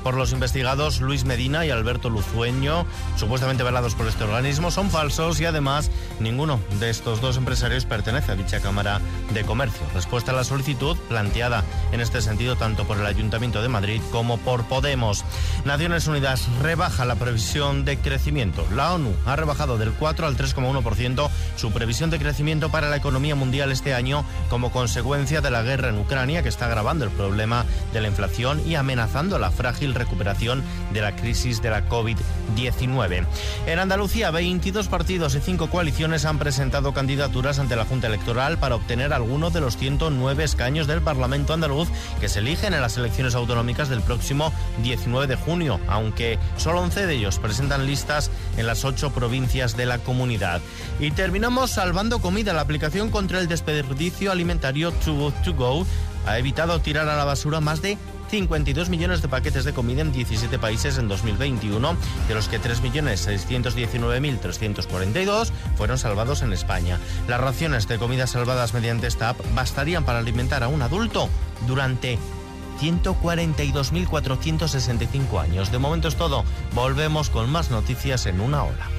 por los investigados Luis Medina y Alberto Luzueño, supuestamente velados por este organismo, son falsos y además ninguno de estos dos empresarios pertenece a dicha Cámara de Comercio. Respuesta a la solicitud planteada en este sentido tanto por el Ayuntamiento de Madrid como por Podemos. Naciones Unidas rebaja la previsión de crecimiento. La ONU ha rebajado del 4 al 3,1% su previsión de crecimiento para la economía mundial este año como consecuencia de la guerra en Ucrania, que está agravando el problema de la inflación y amenazando la frágil recuperación de la crisis de la COVID-19. En Andalucía, 22 partidos y 5 coaliciones han presentado candidaturas ante la Junta Electoral para obtener alguno de los 109 escaños del Parlamento andaluz que se eligen en las elecciones autonómicas del próximo 19 de junio, aunque solo 11 de ellos presentan listas en las 8 provincias de la comunidad. Y terminamos salvando comida. La aplicación contra el desperdicio alimentario Too Good To Go ha evitado tirar a la basura más de 52 millones de paquetes de comida en 17 países en 2021, de los que 3.619.342 fueron salvados en España. Las raciones de comida salvadas mediante esta app bastarían para alimentar a un adulto durante 142.465 años. De momento es todo. Volvemos con más noticias en una hora.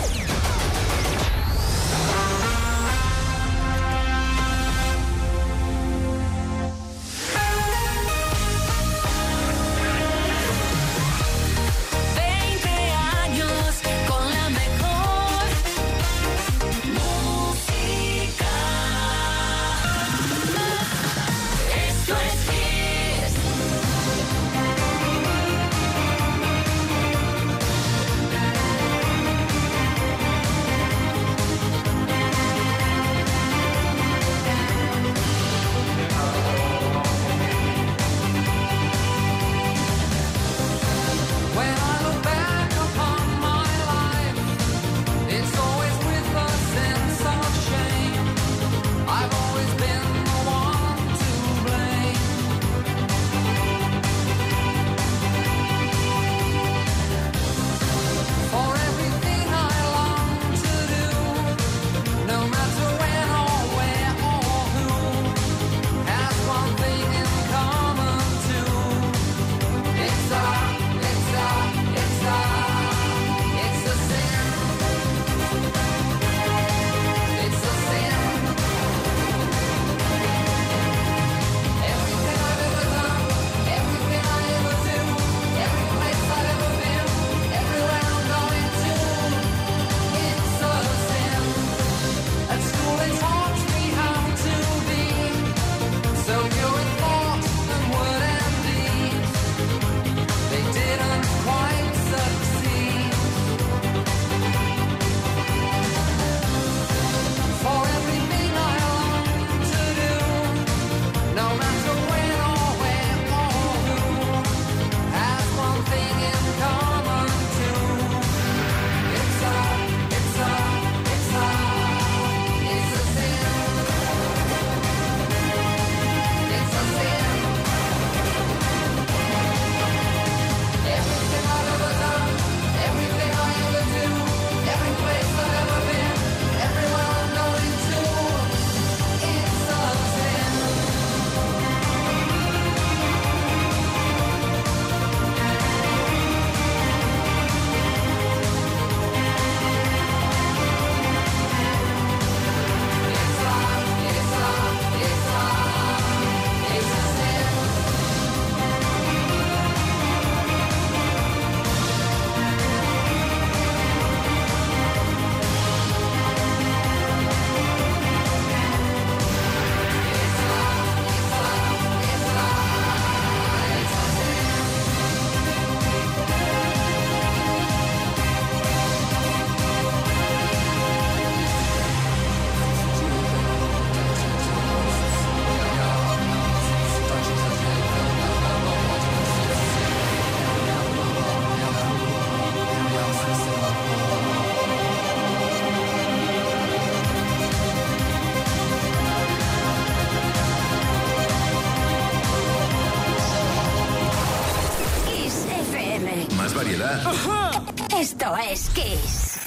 Esto es Kiss.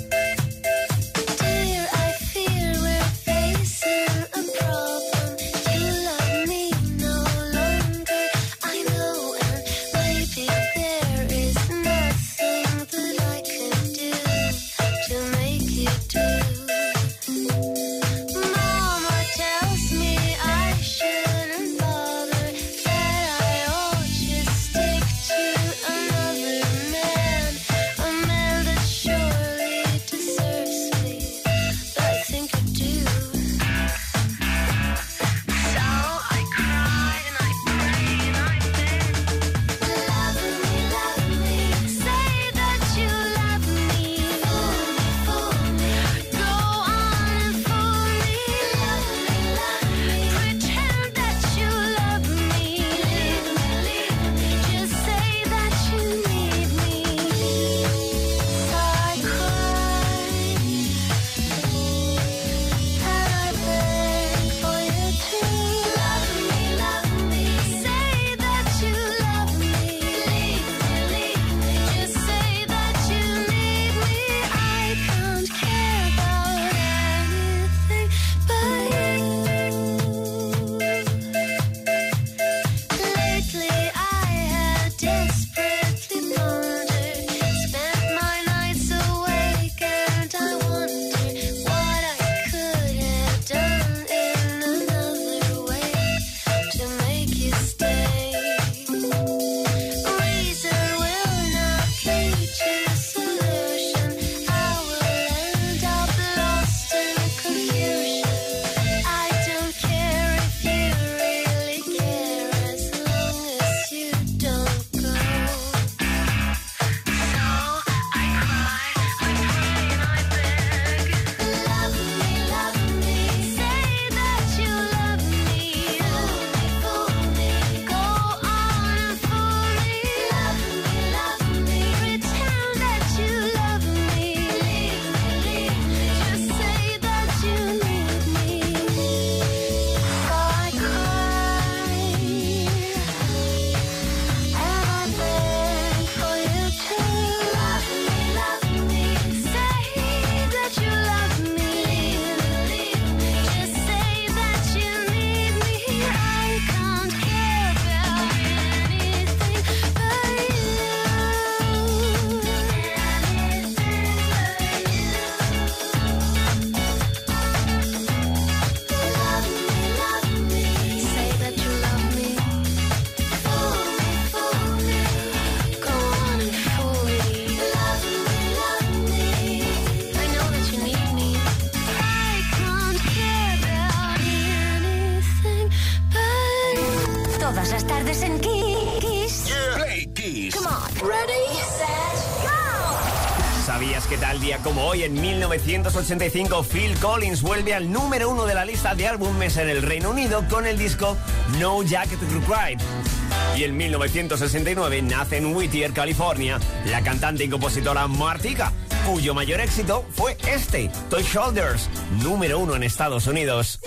Dear, I fear we're facing a problem. Todas las tardes en Kiss. Yeah. Play Kiss. Come on. Ready, set, go. ¿Sabías que tal día como hoy, en 1985, Phil Collins vuelve al número 1 de la lista de álbumes en el Reino Unido con el disco No Jacket to Cry? Y en 1969 nace en Whittier, California, la cantante y compositora Martika, cuyo mayor éxito fue este, Toy Shoulders, número 1 en Estados Unidos.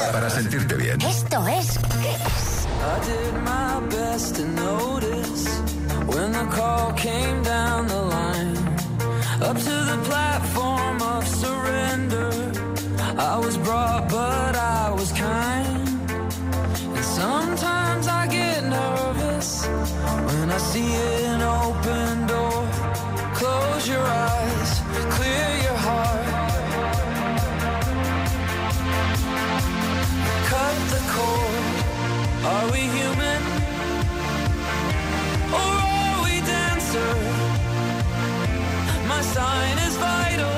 Para sentirte bien. Esto es Kiss. I did my best to notice when the call came down the line. Up to the platform of surrender. I was brought, but I was kind. And sometimes I get nervous when I see an open door. Close your eyes, clear your heart. Cut the cord. Are we human? Or are we dancer? My sign is vital.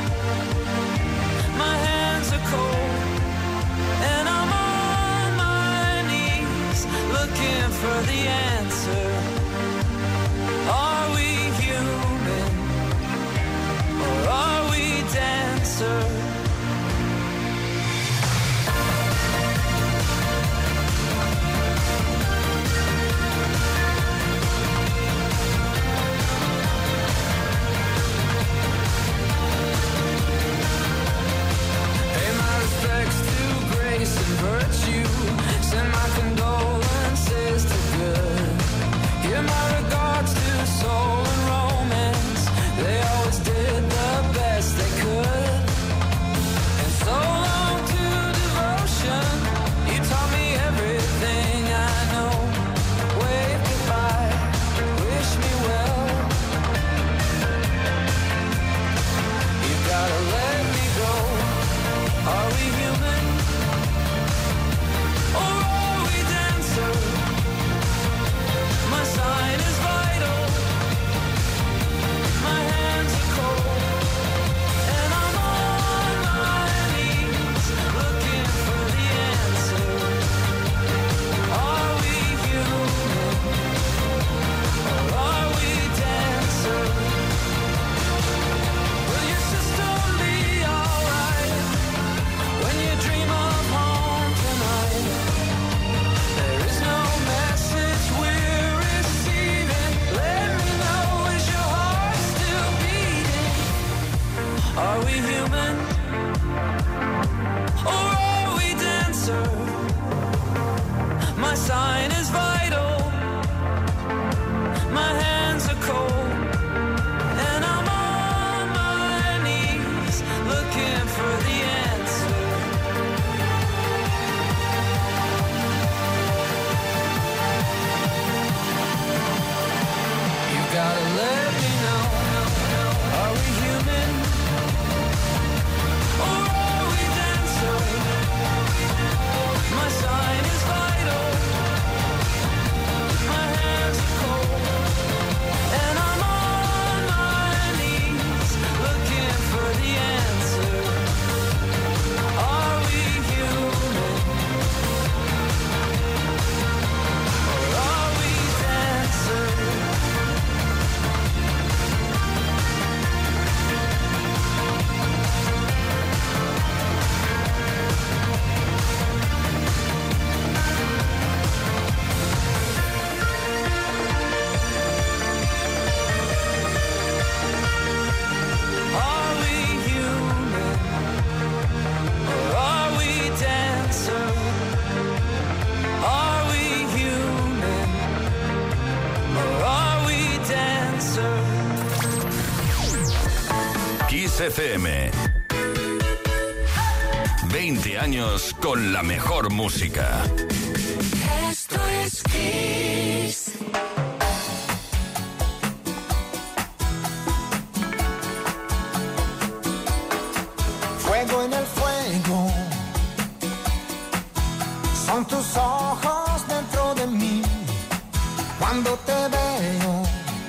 My hands are cold. And I'm on my knees looking for the answer. Are we human? Or are we dancer? Virtue, send my condolences to good. Give my regards to soul and romance. They always did the best they could. And so long to devotion. You taught me everything I know. Wave goodbye, wish me well. You gotta let me go. Are we human? Or are we dancer? My sign is vital. My hands are cold. And I'm on my knees looking for the answer. Are we human? Or are we dancer? Will your sister be alright when you dream of home tonight? There is no message we're receiving. Let me know, is your heart still beating? Are we human? Or are we dancer? My sign is vital. My hands are cold. And I'm on my knees looking for the answer. You gotta let me know. Are we human? Or are we dancer? My sign is vital. My hands are cold. And I'm on my knees looking for the answer. Are we human? Or are we dancer? Are we human? Or are we dancer? Are we human? Or are we dancer? Kiss FM. 20 años con la mejor música. Esto es Kiss. Fuego en el fuego, son tus ojos dentro de mí. Cuando te veo,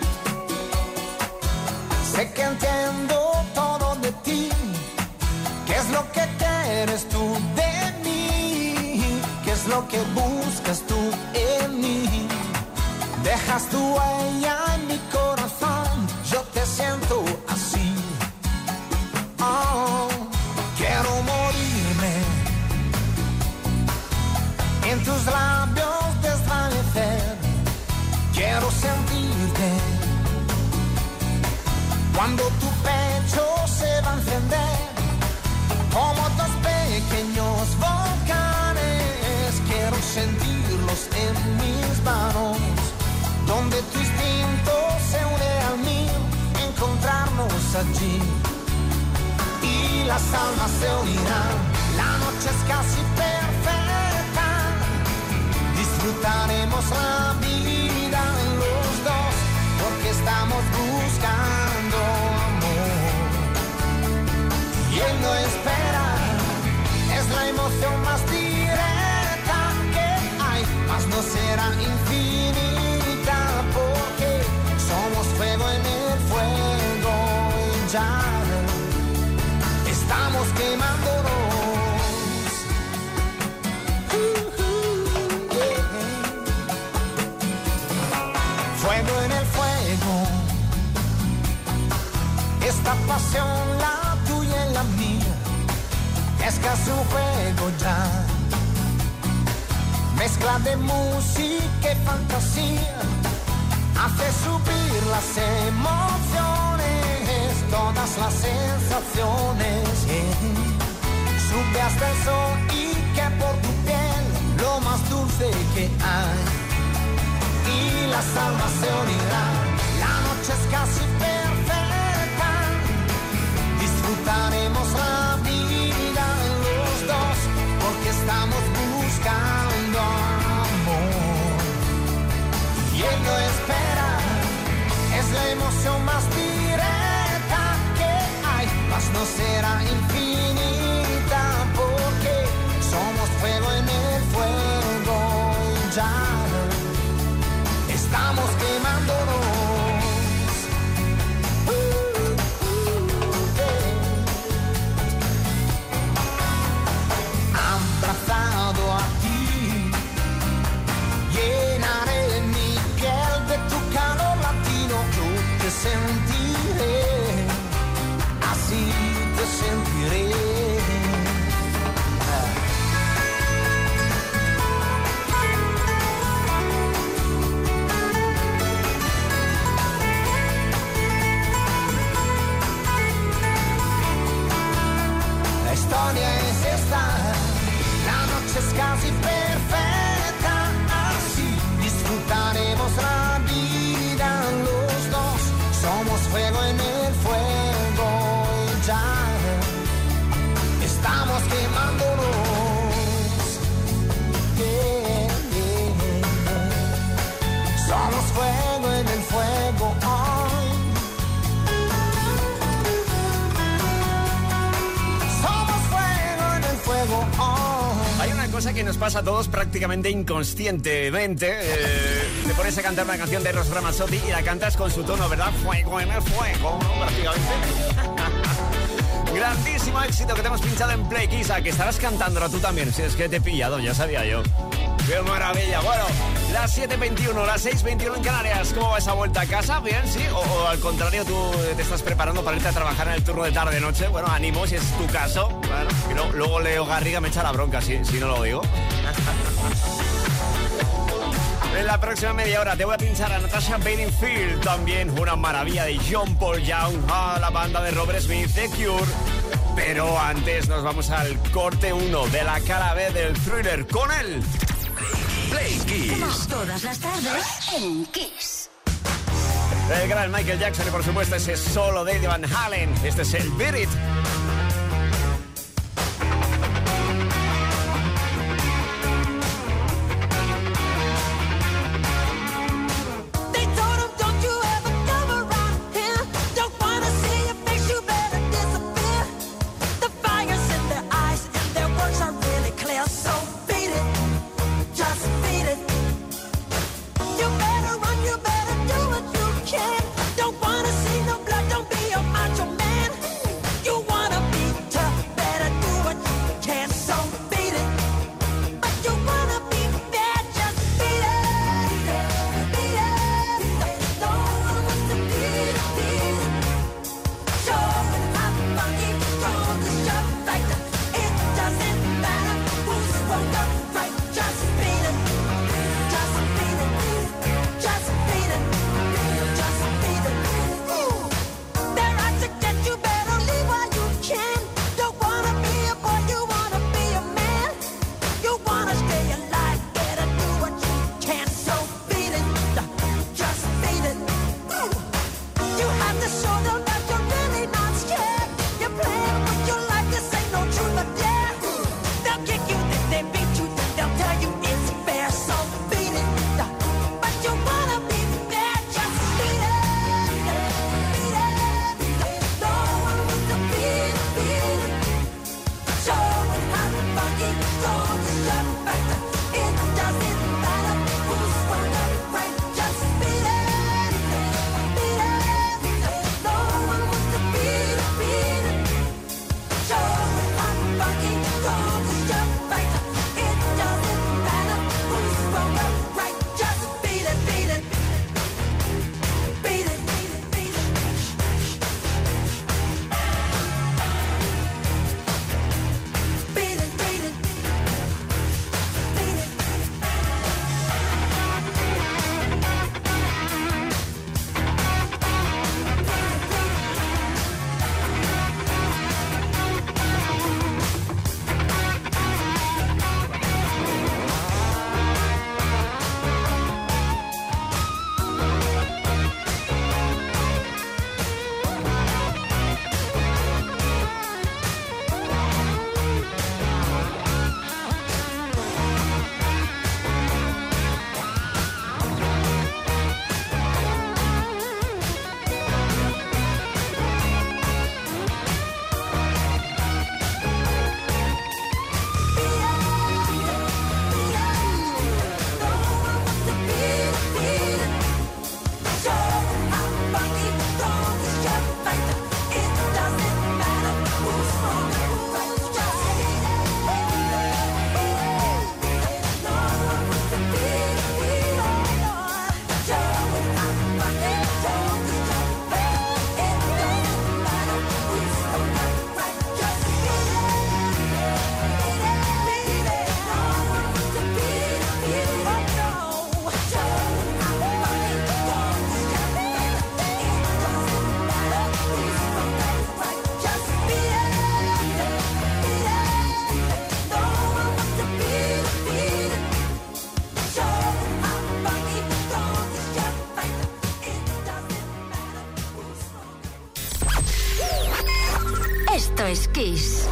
sé que entiendo todo de ti. ¿Qué es lo que quieres tú de mí? ¿Qué es lo que buscas tú en mí? Dejas tu huella en mi corazón, yo te siento así. Oh, quiero morirme en tus labios desvanecer. Quiero sentirte cuando tu pecho se va a encender como dos pequeños volcanes. allí y las almas se unirán. La noche es casi perfecta, disfrutaremos la vida los dos, porque estamos buscando amor. Y él no espera, es la emoción más directa que hay, mas no será infinita, porque somos fuego en el fuego y ya estamos quemándonos. Fuego en el fuego, esta pasión, la tuya y la mía, es casi un juego ya. Mezcla de música y fantasía, hace subir las emociones, todas las sensaciones. Sube hasta el sol y que por tu piel lo más dulce que hay. Y las almas se unirán, la noche es casi perfecta, disfrutaremos la vida los dos, porque estamos buscando amor. Y él no espera, es la emoción más directa que hay, mas no será infinita, porque somos fuego en el fuego y ya estamos quemándonos. Abrazado a ti, llenaré mi piel de tu calor latino. Yo te sentiré, así te sentiré. La historia es esta, la noche es casi perfecta, así disfrutaremos la vida los dos, somos fuego en el fuego y ya estamos quemándonos. Somos fuego en el fuego hoy. Hay una cosa que nos pasa a todos prácticamente inconscientemente. Te pones a cantar una canción de Eros Ramazzotti y la cantas con su tono, ¿verdad? Fuego en el fuego, ¿no? Prácticamente. Grandísimo éxito que te hemos pinchado en Play Kiss, que estarás cantándolo tú también. Si es que te he pillado, ya sabía yo. ¡Qué maravilla! Bueno, las 7:21, las 6:21 en Canarias. ¿Cómo va esa vuelta a casa? ¿Bien, sí? ¿O al contrario, tú te estás preparando para irte a trabajar en el turno de tarde-noche? Bueno, ánimo, si es tu caso. Bueno, y no, luego Leo Garriga me echa la bronca, si no lo digo. En la próxima media hora te voy a pinchar a Natasha Bedingfield, también una maravilla de John Paul Young, a la banda de Robert Smith, The Cure. Pero antes nos vamos al corte 1 de la cara B del Thriller con él. Play Kiss. Todas las tardes en Kiss. El gran Michael Jackson y por supuesto ese solo de Eddie Van Halen. Este es el Beat It. Don't wanna see no blood, don't be a macho man. You want es Kiss.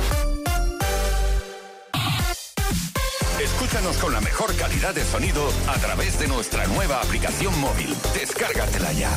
Escúchanos con la mejor calidad de sonido a través de nuestra nueva aplicación móvil. Descárgatela ya.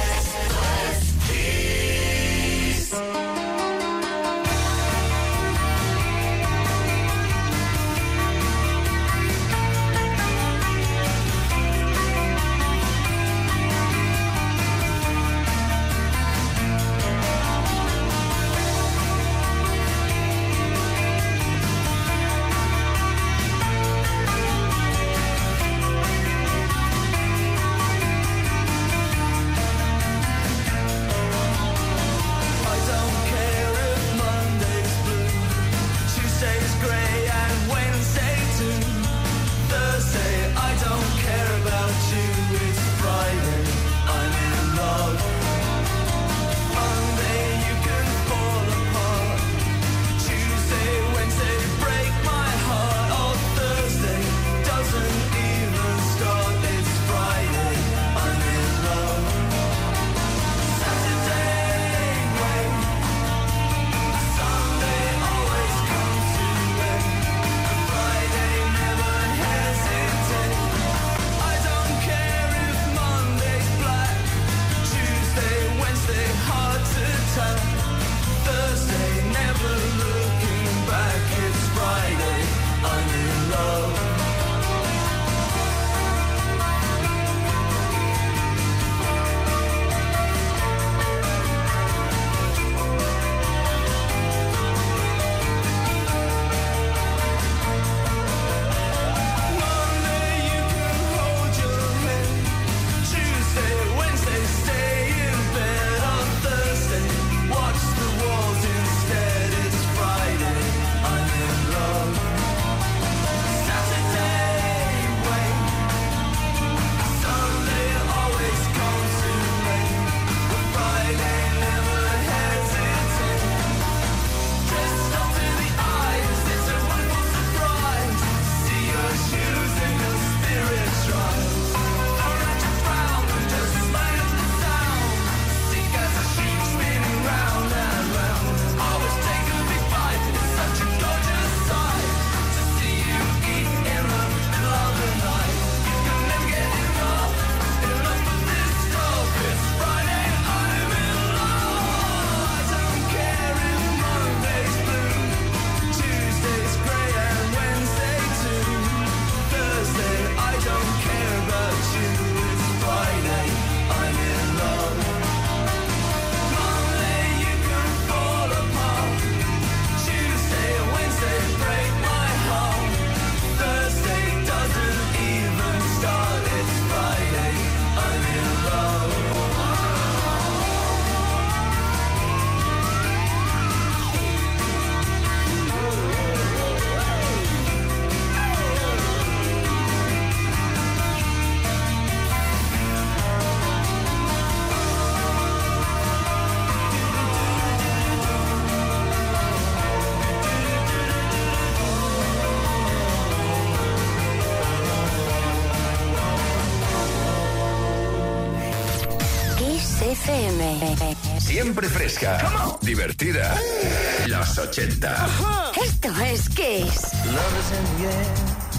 Siempre fresca, divertida. Los 80. Esto es Kiss. Love is in the air.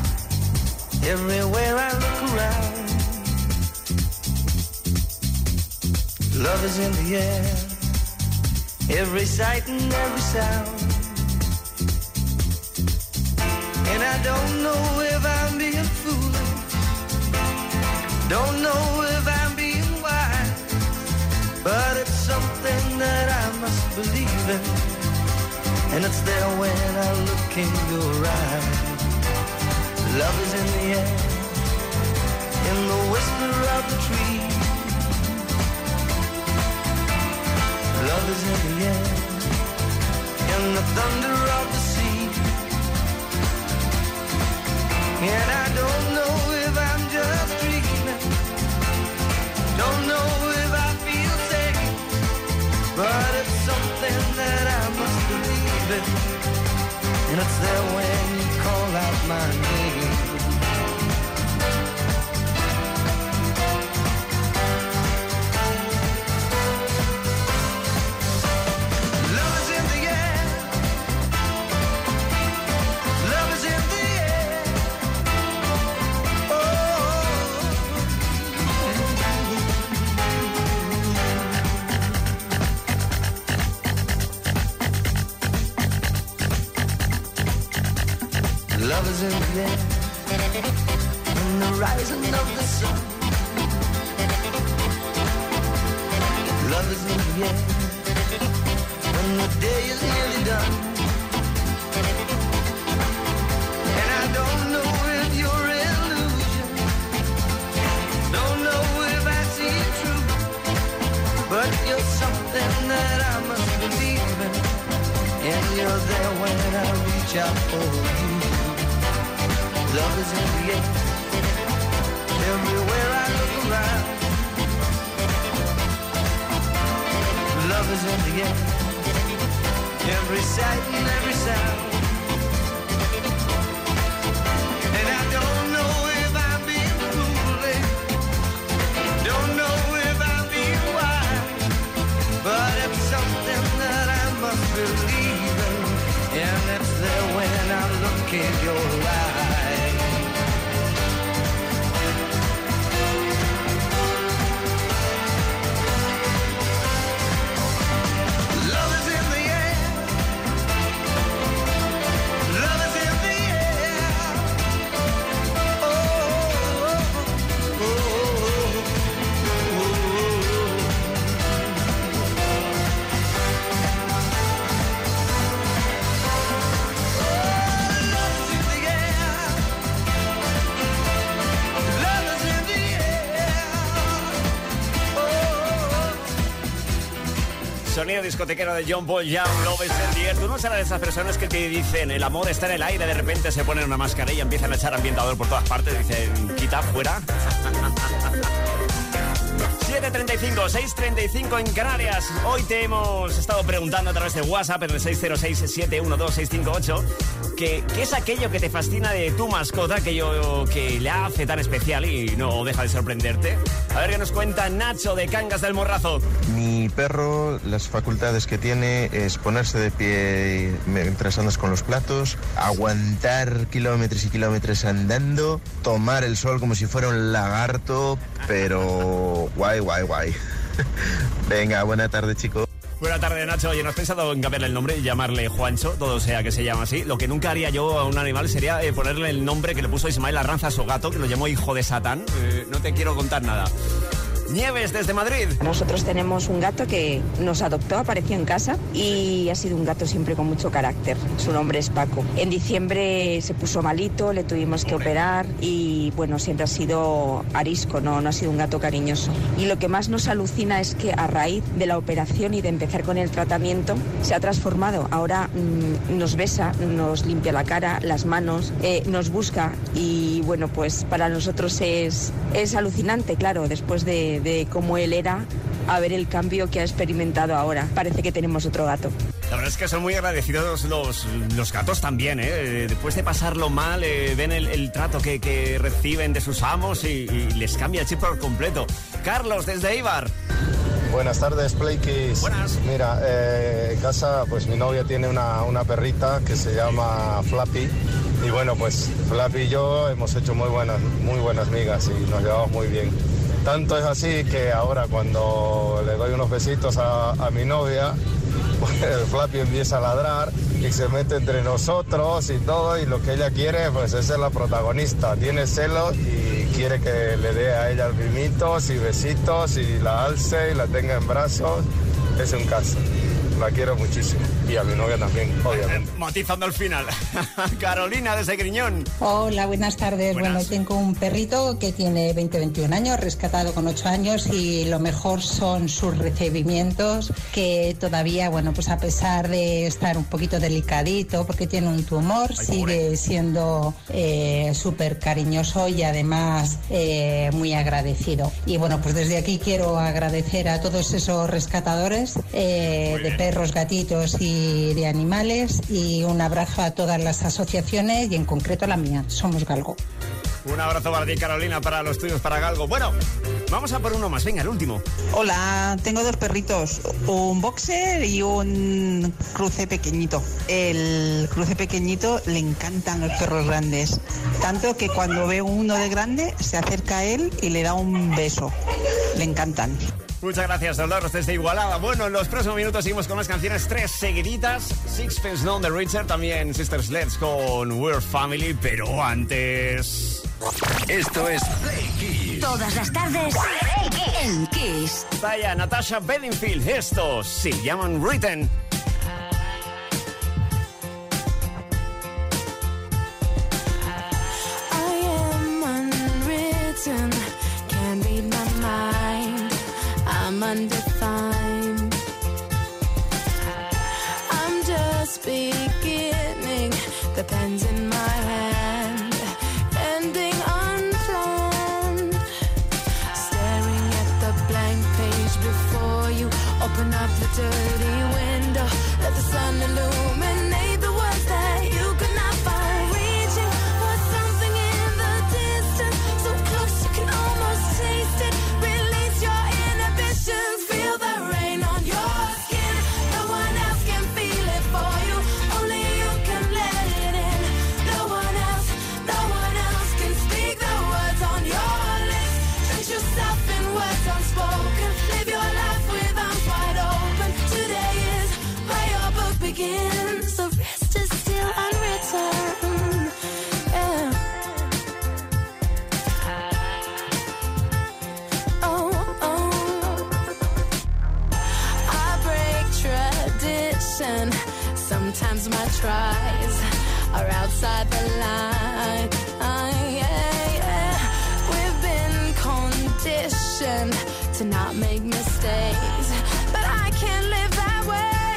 Everywhere I look around. Love is in the air. Every sight and every sound. And I don't know if I'm being foolish. Don't know if I'm being wise. But it's something that I must believe in. And it's there when I look in your eyes. Love is in the air, in the whisper of the tree. Love is in the air, in the thunder of the sea. And I don't know if I'm just dreaming. Don't know if I feel safe. But it's something that I must believe in. And it's there when you call out my name. Love is in the air, in the rising of the sun. Love is in the air, when the day is nearly done. And I don't know if you're illusion, don't know if I see it true, but you're something that I must believe in, and you're there when I reach out for you. Love is in the air, everywhere I look around. Love is in the air, every sight and every sound. And I don't know if I'm being foolish, don't know if I'm being wise, but it's something that I must believe in, and it's there when I look in your eyes. Love is in the air, love is in the air. Oh, oh, oh, Sonido discotequero de John Paul Young, Love is in the air. Tú no serás de esas personas que te dicen el amor está en el aire, de repente se ponen una mascarilla y empiezan a echar ambientador por todas partes, dicen quita, fuera. 7:35, 6:35 en Canarias. Hoy te hemos estado preguntando a través de WhatsApp en el 606-712-658 ¿qué es aquello que te fascina de tu mascota, aquello que le hace tan especial y no deja de sorprenderte? A ver qué nos cuenta Nacho de Cangas del Morrazo. Mi perro, las facultades que tiene es ponerse de pie mientras andas con los platos, aguantar kilómetros y kilómetros andando, tomar el sol como si fuera un lagarto, pero guay. Venga, buena tarde, chicos. Buena tarde, Nacho. Oye, ¿no has pensado en cambiarle el nombre y llamarle Juancho? Todo sea que se llama así. Lo que nunca haría yo a un animal sería ponerle el nombre que le puso Ismael Arranza a su gato, que lo llamó hijo de Satán. No te quiero contar nada. Nieves, desde Madrid. Nosotros tenemos un gato que nos adoptó, apareció en casa y ha sido un gato siempre con mucho carácter. Su nombre es Paco. En diciembre se puso malito, le tuvimos que operar y bueno, siempre ha sido arisco, no ha sido un gato cariñoso. Y lo que más nos alucina es que a raíz de la operación y de empezar con el tratamiento se ha transformado. Ahora nos besa, nos limpia la cara, las manos, nos busca y bueno, pues para nosotros es alucinante, claro, después de cómo él era, a ver el cambio que ha experimentado ahora. Parece que tenemos otro gato. La verdad es que son muy agradecidos los gatos también, ¿eh? Después de pasarlo mal, ven el trato que reciben de sus amos y les cambia el chip por completo. Carlos, desde Eibar. Buenas tardes, Playkis. Buenas. Mira, en casa pues mi novia tiene una perrita que se llama Flappy. Y bueno, pues Flappy y yo hemos hecho muy buenas migas y nos llevamos muy bien. Tanto es así que ahora cuando le doy unos besitos a mi novia, pues el Flappy empieza a ladrar y se mete entre nosotros y todo, y lo que ella quiere pues es ser la protagonista. Tiene celos y quiere que le dé a ella mimitos y besitos y la alce y la tenga en brazos. Es un caso. La quiero muchísimo. Y a mi novia también, obviamente. Matizando al final. Carolina, desde Griñón. Hola, buenas tardes. Buenas. Bueno, tengo un perrito que tiene 20-21 años, rescatado con 8 años, y lo mejor son sus recibimientos, que todavía, bueno, pues a pesar de estar un poquito delicadito porque tiene un tumor, sigue siendo súper cariñoso y además muy agradecido. Y bueno, pues desde aquí quiero agradecer a todos esos rescatadores de perros, gatitos y de animales, y un abrazo a todas las asociaciones y en concreto a la mía, Somos Galgo. Un abrazo para ti, Carolina, para los tuyos, para Galgo. Bueno, vamos a por uno más. Venga, el último. Hola, tengo dos perritos, un boxer y un cruce pequeñito. El cruce pequeñito le encantan los perros grandes, tanto que cuando ve uno de grande se acerca a él y le da un beso. le encantan. Muchas gracias, Dolores, desde Igualada. Bueno, en los próximos minutos seguimos con más canciones, 3 seguiditas. Sixpence None the Richer, también Sister Sledge con We're Family, pero antes... Esto es Play Kiss. Todas las tardes en Kiss. Vaya, Natasha Bedingfield, estos se llaman Written. I am unwritten, can't read my mind. I'm undefined. I'm just beginning, the pen's in my hand, ending unplanned. Staring at the blank page before you, open up the dirty window, let the sun illuminate the words that you could not find. Reaching for something in the distance, so close you can almost taste it. Release your inhibitions, feel the rain on your skin. No one else can feel it for you, only you can let it in. No one else can speak the words on your lips. Drench yourself in words unspoken, live your life with arms wide open. Today is where your book begins, the rest is still unwritten. Yeah. I break tradition. Sometimes my tries are outside the line. We've been conditioned to not make mistakes, but I can't live that way.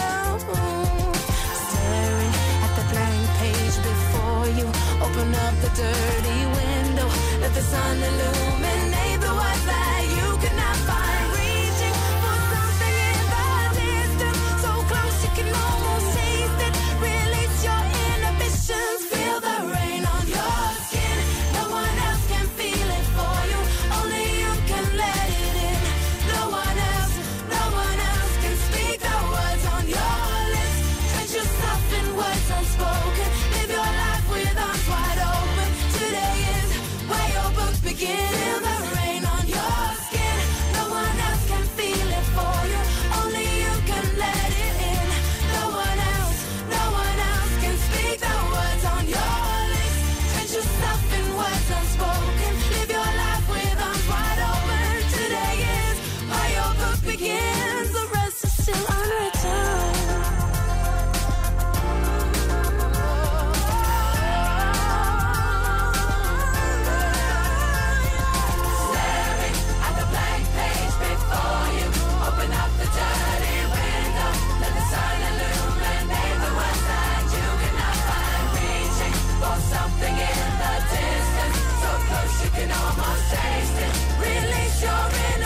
Staring at the blank page before you, open up the dirty window, let the sun illuminate the words that you could not find. Reaching for something in the distance, so close you can almost taste it. Release your inhibitions, feel the rain on your skin. No one else can feel it for you, only you can let it in. No one else can speak the words on your lips. Drench yourself in words unspoken, live your life with arms wide open. Today is where your book begins. Feel the rain on your skin. No one else can feel it for you, only you can let it in. No one else can speak the words on your lips. Drench yourself in words unspoken, live your life with arms wide open. Today is where your book begins, the rest is still unwritten. Staring at the blank page before you, open up the dirty window, let the sun illuminate the words that you cannot find. Reaching for something in the distance, so close you can almost taste it. Release your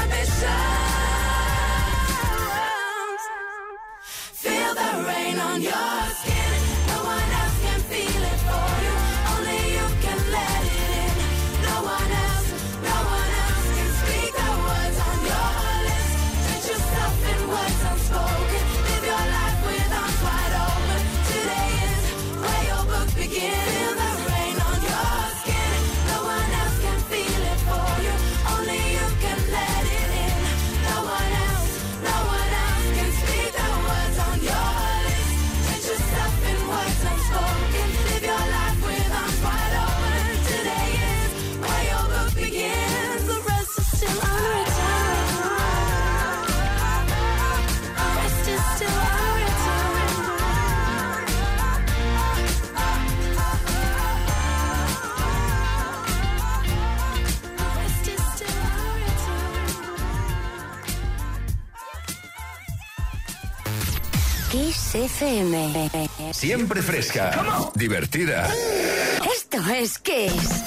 inhibitions, feel the rain on your skin. No one else can feel it for you, only you can let it in. No one else can speak the words on your lips. Drench yourself in words unspoken, live your life with arms wide open. Today is where your book begins. Feel the rain on your skin. No one else can feel it for you, only you can let it in. No one else can speak the words on your lips. Drench yourself in words unspoken, live your life with arms wide open. Today is where your book begins, the rest is still unwritten. The rest is still unwritten. The rest is still unwritten. Kiss FM. Siempre fresca, divertida. Esto es Kiss.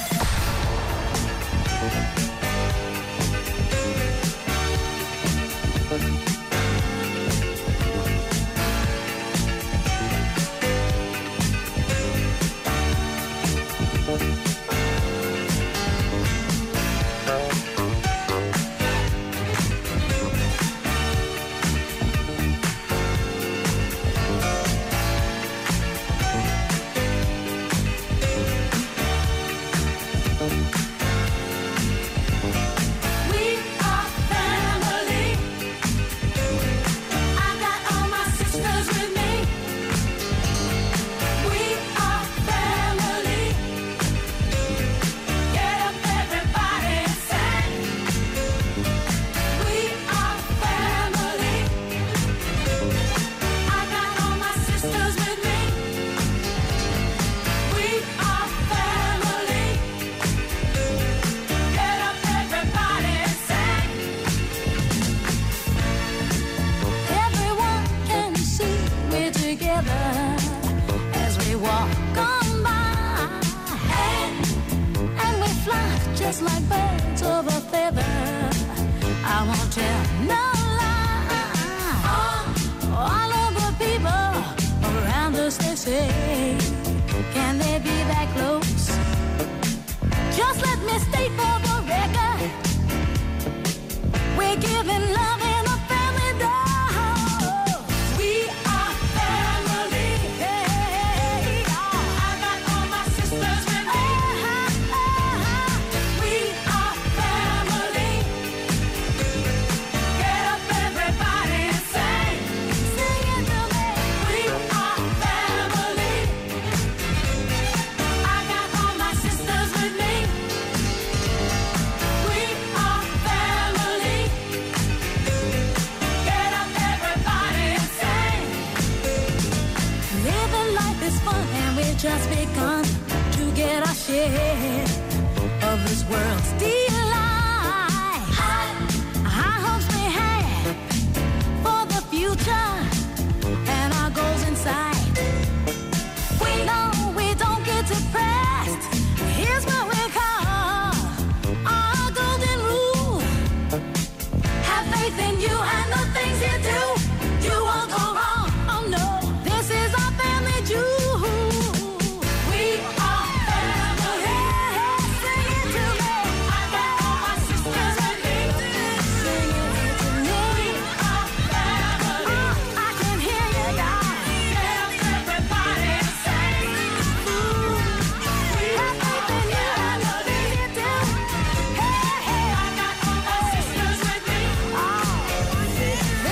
just like birds of a feather. I won't tell no lie. All of the people around us, they say, can they be that close? Just let me state for the record, we're giving love in a family dose. We are family. Hey, I got all my sisters with me. We are family. Get up everybody and sing. Sing it to me. We are family. I got all my sisters with me. We are family. Get up everybody and sing. Living life is fun and we've just begun to get our share of this world's delight. High hopes we have for the future and our goals in sight. We know we don't get depressed. Here's what we call our golden rule. Have faith in you and the things you do. You won't go wrong. Oh no, this is our family jewel. We are family. Sing it to me. I got all my sisters with me. Sing it to me. We are family. I can hear you, guys. Get up everybody and sing. We have faith in you and the things you do. Hey, hey, I got all my sisters with me. We are family.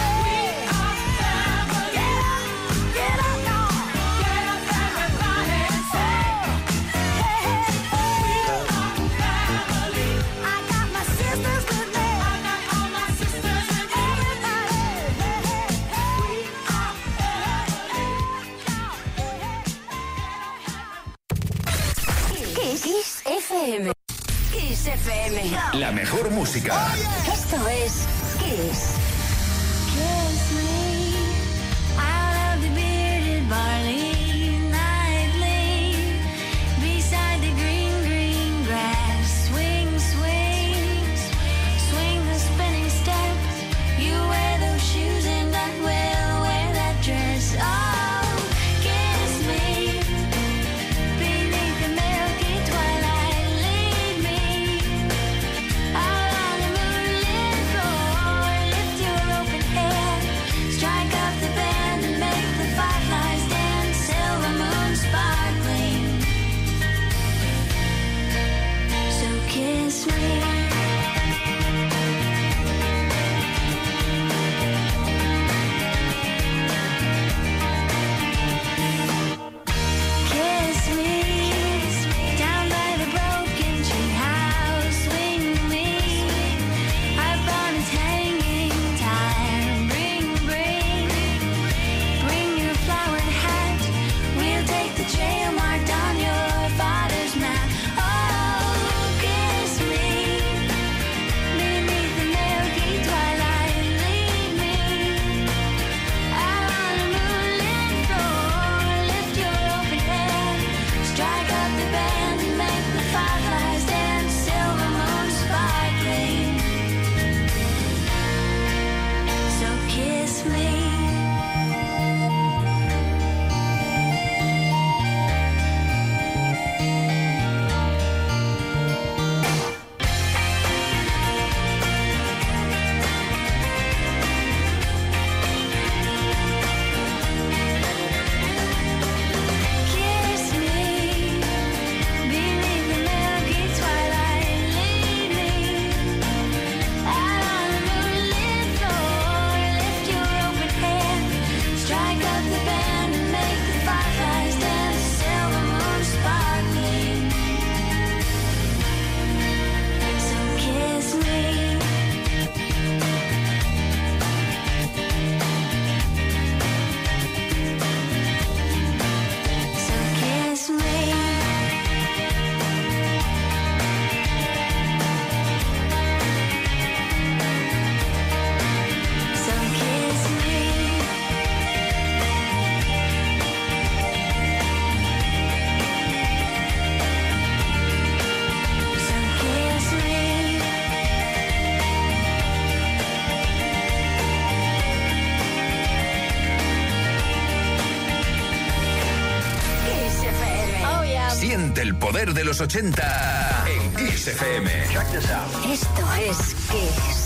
Get up, y'all. Get up everybody and sing. Hey, hey, we are family. I got my sisters with me. I got all my sisters with me. Everybody, hey, hey, we are family. Kiss FM. Kiss FM. La mejor música. Esto es Kiss. Kiss me out of the bearded barley nightly, beside the green, green grass. Swing, swing, swing the spinning step. You wear those shoes and I will wear that dress. Oh, kiss me beneath the milky twilight. Lead me out on the moonlit floor. Lift your open head. Siente el poder de los 80 en Kiss FM. Check this out. Esto es Kiss.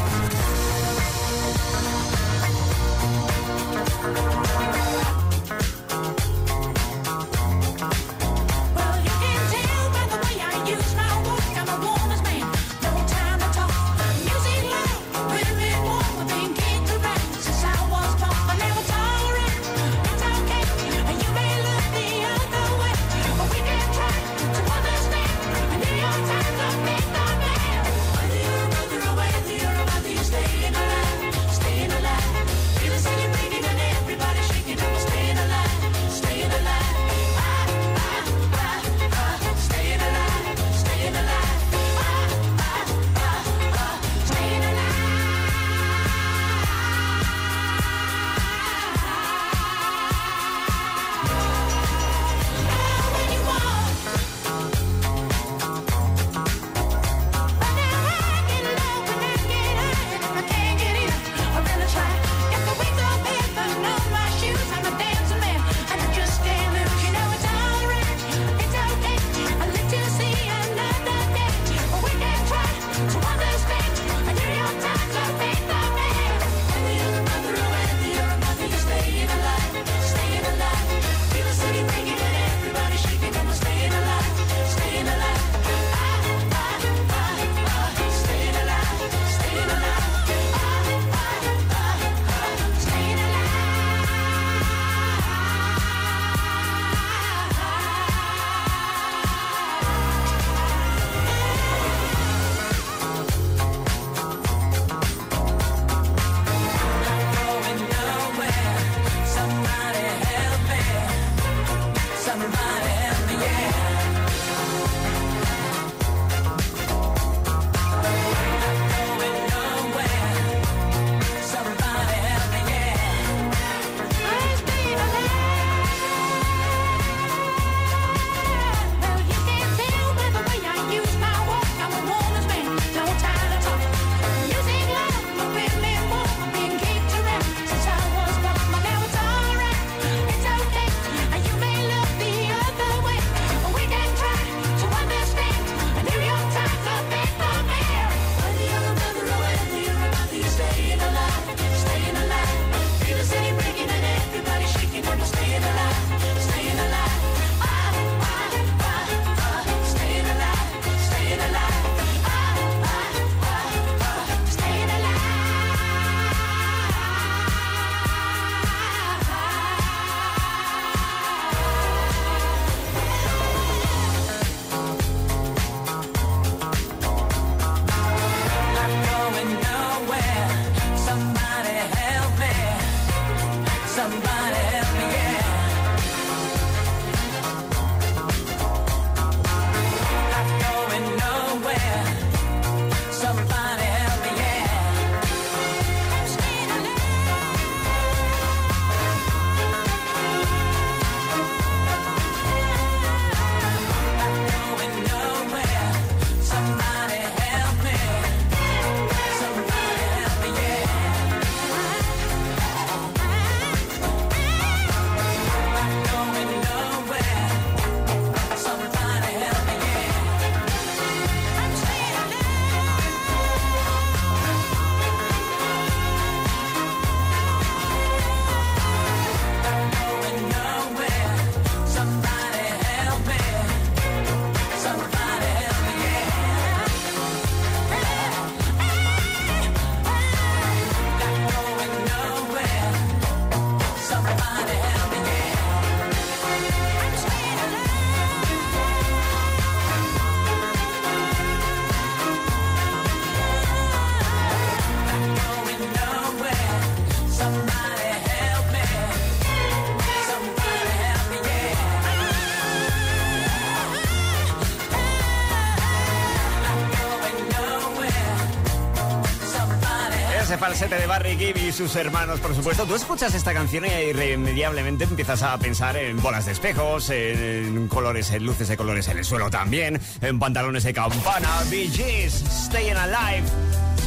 ese falsete de Barry Gibb y sus hermanos, por supuesto. Tú escuchas esta canción y irremediablemente empiezas a pensar en bolas de espejos, en colores, en luces de colores en el suelo también, en pantalones de campana. Bee Gees, Staying Alive.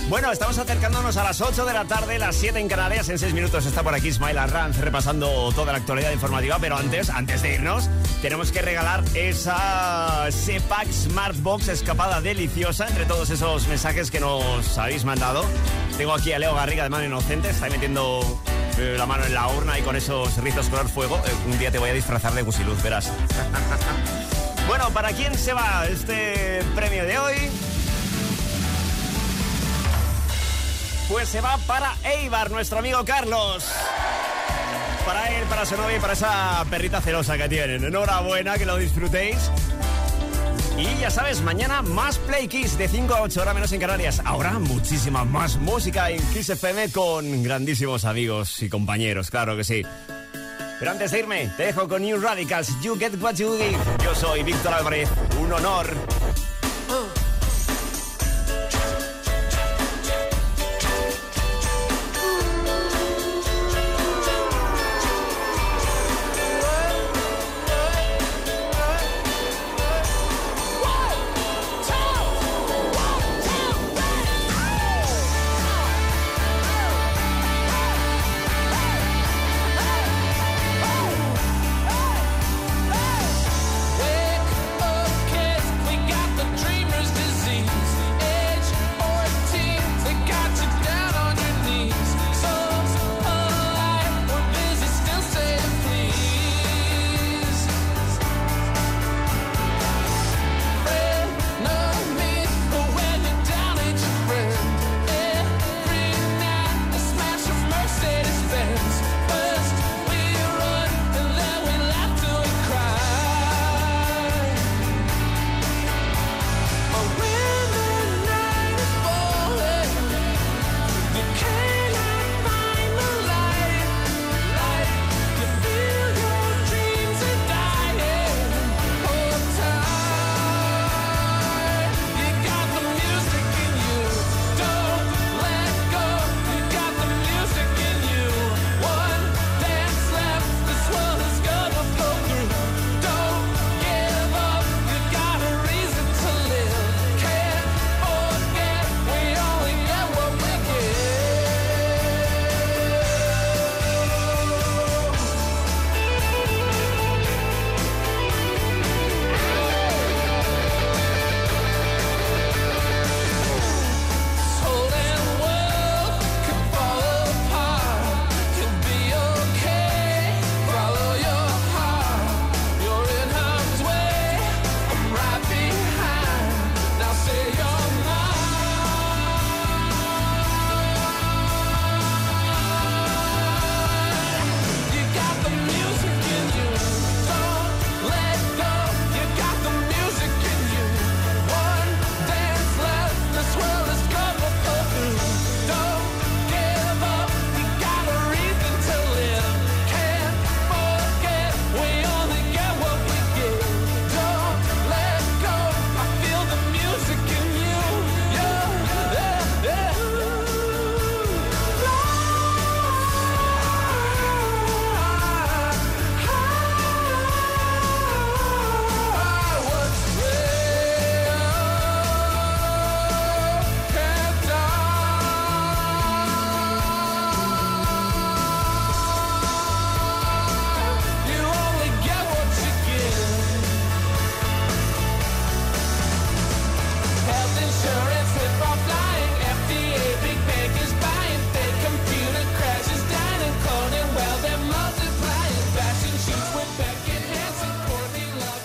Bueno, estamos acercándonos a las 8 de la tarde, las 7 en Canarias. En 6 minutos está por aquí Ismael Arranz repasando toda la actualidad informativa. Pero antes de irnos, tenemos que regalar esa CPAC Smartbox escapada deliciosa entre todos esos mensajes que nos habéis mandado. Tengo aquí a Leo Garriga de mano inocente, está ahí metiendo la mano en la urna y con esos rizos color fuego. Un día te voy a disfrazar de Gusiluz, verás. Bueno, ¿para quién se va este premio de hoy? Pues se va para Eibar, nuestro amigo Carlos. Para él, para su novia y para esa perrita celosa que tienen. Enhorabuena, que lo disfrutéis. Y ya sabes, mañana más Play Kiss de 5 a 8 horas menos en Canarias. Ahora muchísima más música en Kiss FM con grandísimos amigos y compañeros, claro que sí. Pero antes de irme, te dejo con New Radicals, You Get What You Give. Yo soy Víctor Álvarez, un honor.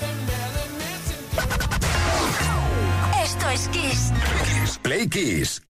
Play Kiss.